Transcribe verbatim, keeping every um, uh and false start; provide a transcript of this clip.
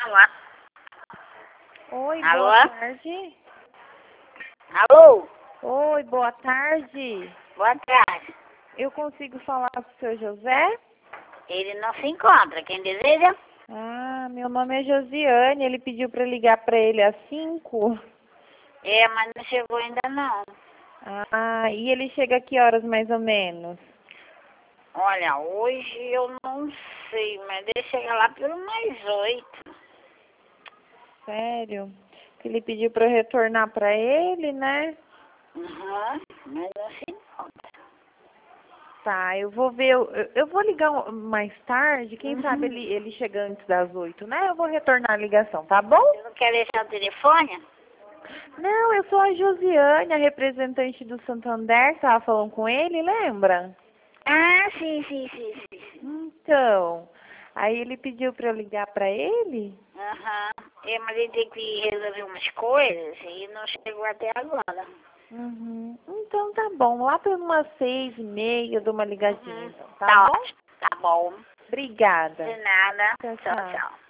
Alô? Oi, Alô? boa tarde. Alô? Oi, boa tarde. Boa tarde. Eu consigo falar com o senhor José? Ele não se encontra. Quem deseja? Ah, meu nome é Josiane. Ele pediu para ligar para ele às cinco. É, mas não chegou ainda não. Ah, e ele chega a que horas mais ou menos? Olha, hoje eu não sei, mas ele chega lá pelo mais oito. Sério? Que ele pediu para eu retornar para ele, né? Uhum, mas não se encontra. Tá, eu vou ver, eu, eu vou ligar um- mais tarde, quem sabe Uhum. ele, ele chega antes das oito, né? Eu vou retornar a ligação, tá bom? Você não quer deixar o telefone? Não, eu sou a Josiane, a representante do Santander, tava falando com ele, lembra? Ah, sim, sim, sim, sim. sim. Então, aí ele pediu para eu ligar para ele? Aham. É, mas ele tem que resolver umas coisas e não chegou até agora. Uhum. Então tá bom, lá por umas seis e meia eu dou uma ligadinha, Uhum. então, tá Tá bom? ótimo. Tá bom. Obrigada. De nada. Tchau, Tchau, tchau. tchau.